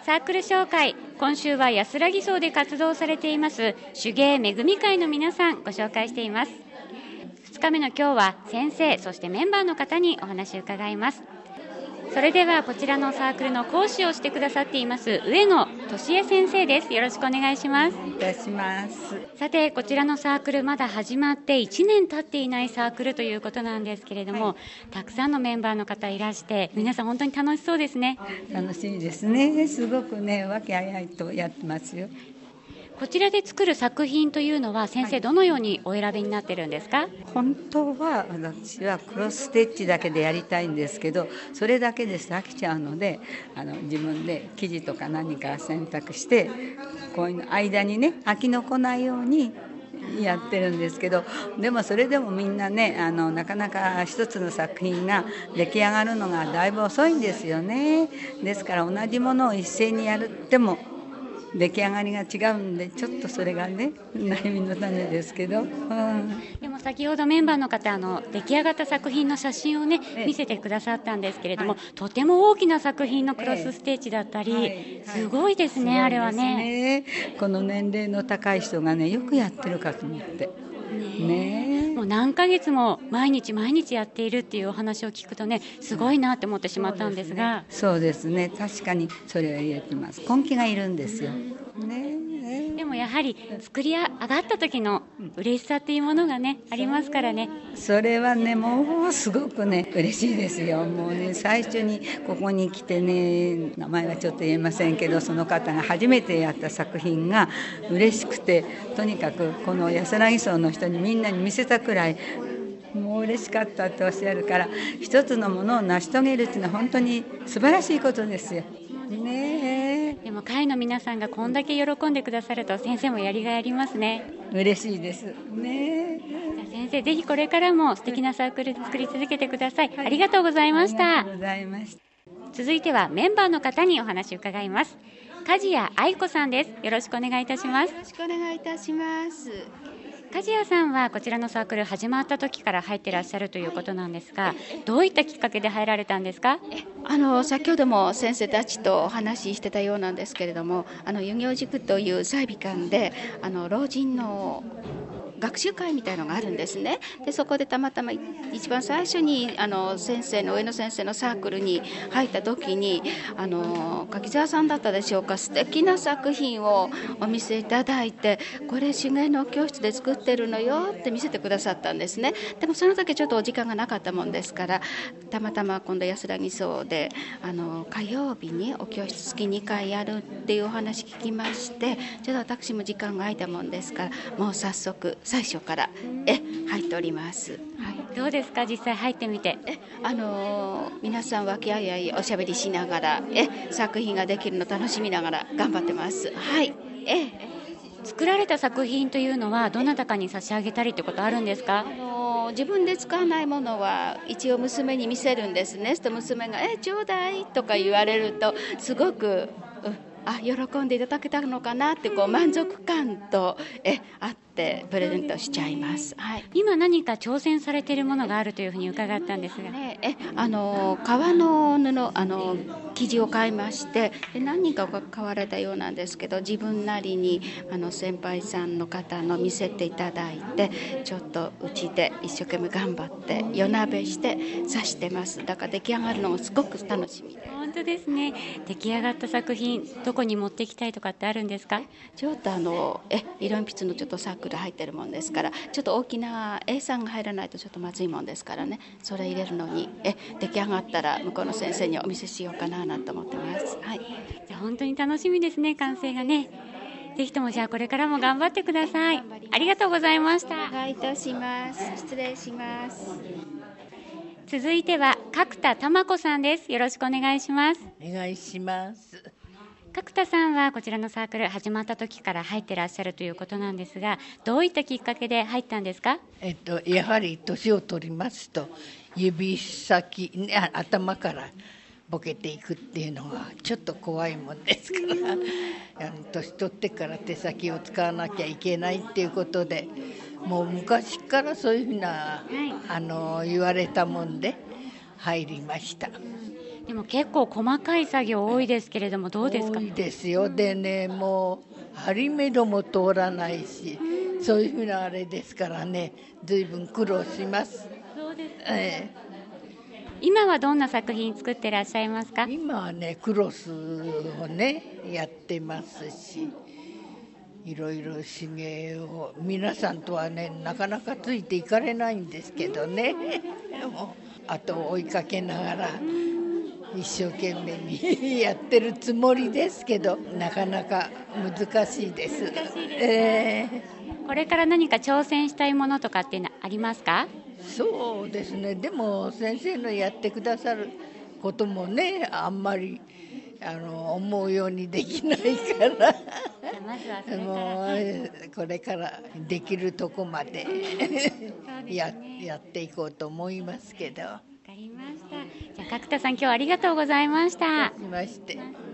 サークル紹介。今週は安らぎ荘で活動されています手芸めぐみ会の皆さんご紹介しています。2日目の今日は先生そしてメンバーの方にお話を伺います。それではこちらのサークルの講師をしてくださっています上野俊恵先生です。よろしくお願いします。 いたします。 さてこちらのサークルまだ始まって1年経っていないサークルということなんですけれども、はい、たくさんのメンバーの方いらして皆さん本当に楽しそうですね。 楽しいですね。すごくね和気あいあいとやってますよ。 こちらで作る作品というのは先生どのようにお選びになってるんですか？ 本当は私はクロスステッチだけでやりたいんですけど、それだけですと飽きちゃうので自分で生地とか何か選択してこういうの間にね飽きのこないようにやってるんですけど、でもそれでもみんなねなかなか一つの作品が出来上がるのがだいぶ遅いんですよね。ですから同じものを一斉にやるっても出来上がりが違うんでちょっとそれがね悩みの種ですけど、 でも先ほどメンバーの方出来上がった作品の写真をね見せてくださったんですけれども、とても大きな作品のクロスステージだったり、すごいですね、あれはね。 この年齢の高い人がねよくやってるかと思ってね。 もう何ヶ月も毎日やっているっていうお話を聞くとねすごいなって思ってしまったんですが、 そうですね、確かにそれは言えてます。根気がいるんですよ、 でもやはり作り上がった時の嬉しさっていうものがねありますからね。 それはねもうすごくね嬉しいですよ。もうね最初にここに来てね名前はちょっと言えませんけどその方が初めてやった作品が嬉しくて、とにかくこの安らぎ荘の人にみんなに見せたくらいもう嬉しかったっておっしゃるから、一つのものを成し遂げるっていうのは本当に素晴らしいことですよね。 でも会の皆さんがこんだけ喜んでくださると先生もやりがいありますね。 嬉しいですね。 じゃあ先生ぜひこれからも素敵なサークル作り続けてください。ありがとうございました。 ありがとうございました。 続いてはメンバーの方にお話を伺います。梶谷愛子さんです。よろしくお願いいたします。 よろしくお願いいたします。 梶谷さんはこちらのサークル始まった時から入ってらっしゃるということなんですが、どういったきっかけで入られたんですか？ 先ほども先生たちとお話ししてたようなんですけれども、遊行塾という祭美館で老人の学習会みたいのがあるんですね。でそこでたまたま一番最初に先生の上野先生のサークルに入った時に柿沢さんだったでしょうか、素敵な作品をお見せいただいて、これ手芸の教室で作ってるのよって見せてくださったんですね。でもその時ちょっとお時間がなかったもんですから、たまたま今度安らぎ荘で火曜日にお教室月2回やるっていうお話聞きまして、ちょっと私も時間が空いたもんですからもう早速最初から入っております。 どうですか実際入ってみて？ 皆さん和気あいあいおしゃべりしながら作品ができるの楽しみながら頑張ってます。 作られた作品というのはどなたかに差し上げたりってことあるんですか？ 自分で使わないものは一応娘に見せるんですね。と娘がちょうだいとか言われるとすごく喜んでいただけたのかなって満足感とあってプレゼントしちゃいます。 今何か挑戦されているものがあるというふうに伺ったんですが、 革の布生地を買いまして、何人かが買われたようなんですけど、自分なりに先輩さんの方の見せていただいて、ちょっとうちで一生懸命頑張って夜鍋して刺してます。だから出来上がるのがすごく楽しみです。 本当ですね。出来上がった作品どこに持っていきたいとかってあるんですか？ ちょっと色鉛筆のちょっとサークル入ってるもんですから、ちょっと大きな A さんが入らないとちょっとまずいもんですからね、それ入れるのに出来上がったら向こうの先生にお見せしようかななんて思ってます。 じゃあ本当に楽しみですね、完成がね。ぜひともじゃあこれからも頑張ってください。ありがとうございました。 お願いいたします。失礼します。 続いては角田珠子さんです。よろしくお願いします。 お願いします。 角田さんはこちらのサークル始まった時から入ってらっしゃるということなんですが、どういったきっかけで入ったんですか？ やはり年を取りますと指先、頭からボケていくっていうのがちょっと怖いもんですから年取ってから手先を使わなきゃいけないっていうことで、もう昔からそういうふうな、言われたもんで入りました。 でも結構細かい作業多いですけれども、どうですか？ 多いですよ。でね、もう針目処も通らないし、そういうふうなあれですからね、随分苦労します。 そうですか。 え今はどんな作品作ってらっしゃいますか？ 今はね、クロスをねやってますし、いろいろ手芸を皆さんとはねなかなかついていかれないんですけどね、もう後を追いかけながら一生懸命にやってるつもりですけど、なかなか難しいです。 難しいですね。これから何か挑戦したいものとかっていうのありますか？ そうですね。でも先生のやってくださることもね、あんまり思うようにできないからまずはそれからもうこれからできるとこまでやっていこうと思いますけど。 わかりました。じゃあ角田さん、今日はありがとうございました。 しまして。